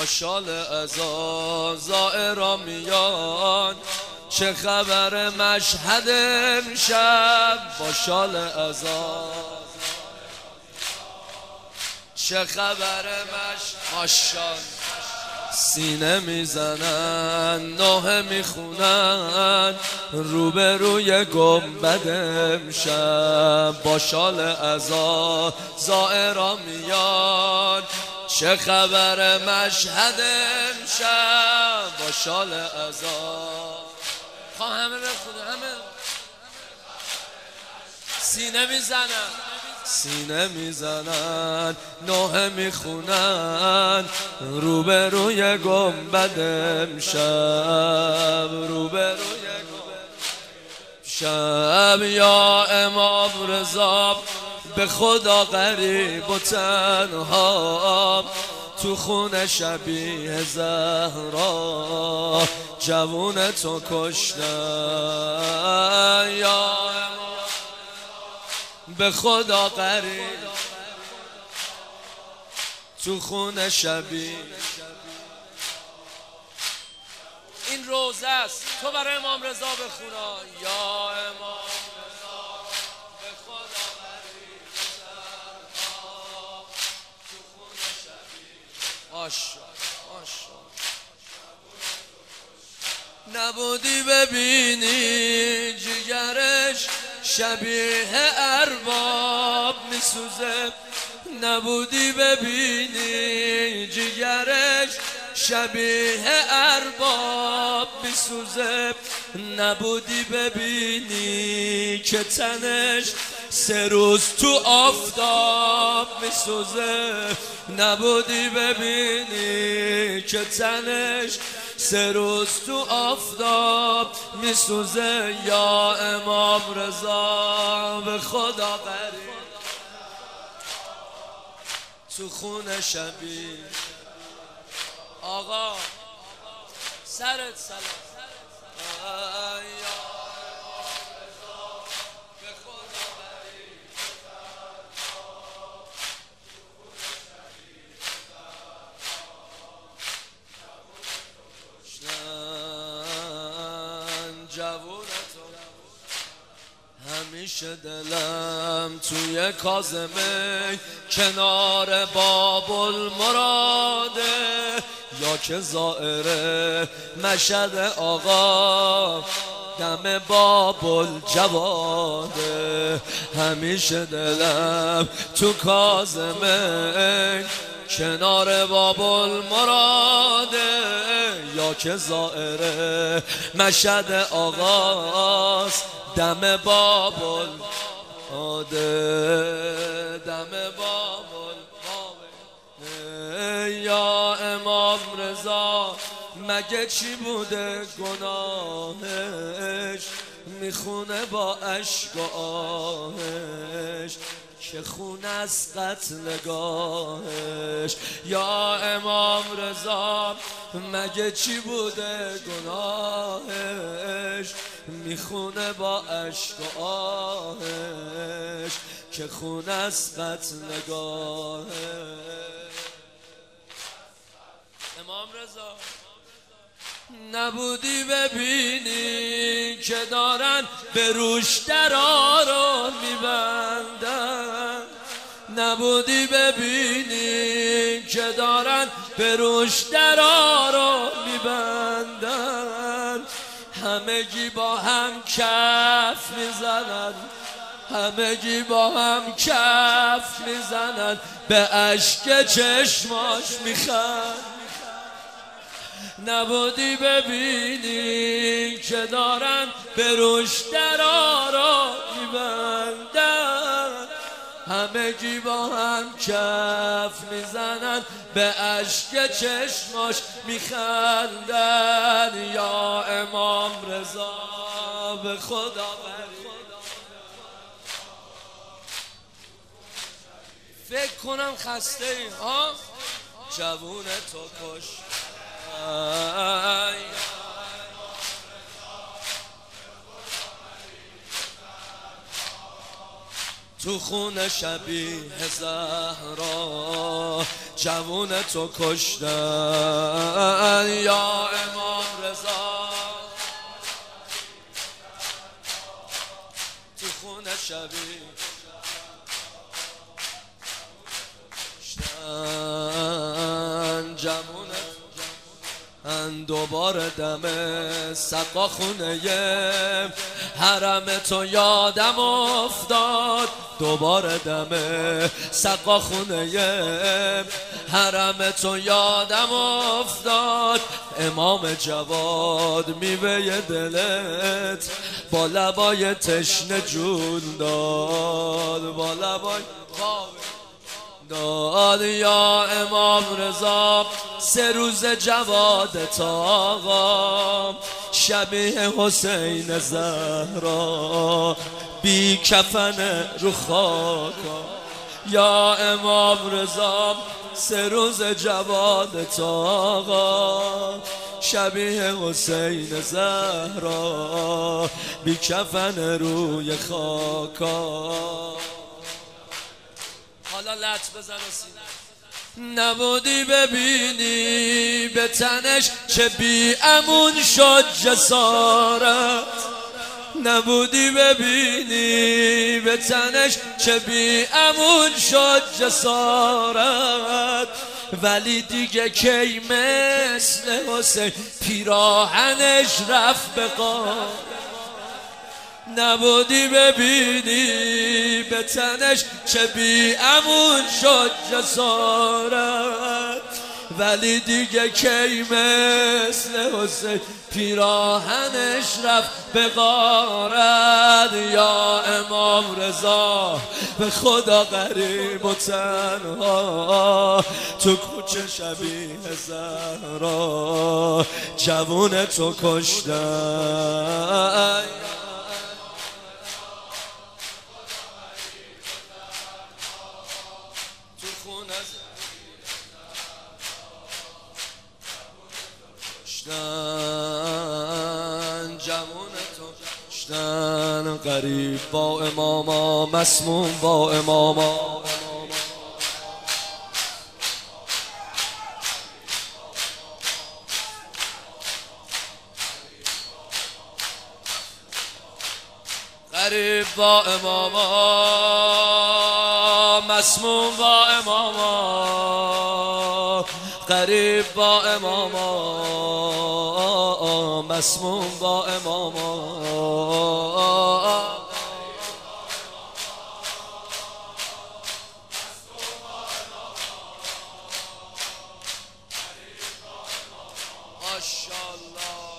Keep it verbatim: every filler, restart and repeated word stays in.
با شال ازا زائرا میان، چه خبر مشهد امشب با شال ازا، چه خبر مشهد ماشال سینه میزنن نوحه میخونن روبروی گنبد امشب با شال ازا زائرا میان، چه خبر مشهد امشب با شال ازا. خواه همه بخونه، همه سینه میزنن سینه میزنن نوحه میخونن روبروی گنبد امشب، روبروی شب. یا امام رضا به خدا غریب و تنها، تو خونه شبیه زهرا جوون تو کشتن. یا به خدا غریب تو خونه شبیه، این روزه است تو برای امام رضا بخونا. یا امام رضا به خدا غریب تو خونه شبیه. ماشاءالله ماشاءالله. نبودی ببینی جگرش شبیه ارباب میسوزه، نبودی ببینی جگرش شبیه ارباب میسوزه، نبودی ببینی که تنش سه روز تو آفتاب میسوزه، نبودی ببینی که تنش سه روز تو آفتاب میسوزه. یا امام رضا به خدا غریب تو خونه شبیه. آقا سرت سلام. همیشه دلم توی کاظمه کنار باب المراده، یا که زائر مشهد آقا دم باب الجواده. همیشه دلم تو کاظمه کنار باب المراده، یا که زائر مشهد آقاست دم باب العاده، دم باب العاده. یا امام رضا مگه چی بوده گناهش، میخونه با اشک و آهش که خون از قتلگاهش. یا امام رضا مگه چی بوده گناهش، میخونه با اشک و آهش که خون از قتلگاهش. امام رضا نبودی ببینی که دارن به روش درا رو میبندن، نبودی ببینی که دارن به روش درا رو میبندن، همگی با هم کف میزنن، همگی با هم کف میزنن، به اشک چشماش میخند. نبودی ببینی که دارن به روش درا رو میبندن، همگی با هم کف میزنن، به اشک چشماش میخندن. یا امام رضا به خدا غریب. فکر کنم خسته ای ها جوون تو کش. تو خونه شبیه زهرا جوون تو کشتن یا امام رضا تو خونه شبیه کشتن جوون ان دوباره دم سقا خونه حرم تو یادم افتاد دوباره دم سقا خونه حرم تو یادم افتاد امام جواد میوه دلت با لبای تشنه جون داد با لبای داد یا امام رضا سه روز جوادت آقا شبیه حسین زهرا بی کفن رو خاکا یا امام رضا سه روز جوادت آقا شبیه حسین زهرا بی کفن روی خاکا حالا لط بزن و سینه نبودی ببینی به تنش چه بی امون شد جسارت نبودی ببینی به تنش چه بی امون شد جسارت ولی دیگه کی مثل حسین پیراهنش رفت به غار نبودی ببینی به تنش چه بی امون شد جسارت ولی دیگه کی مثل حسین پیراهنش رفت به غارت یا امام رضا به خدا غریب و تنها تو کوچه شبیه زهرا جوون تو کشتن کشتن جوون تو کشتن غریب با اماما مسموم با اماما غریب با اماما مسموم با اماما غریب با اماما مسموم با اماما ماشاءالله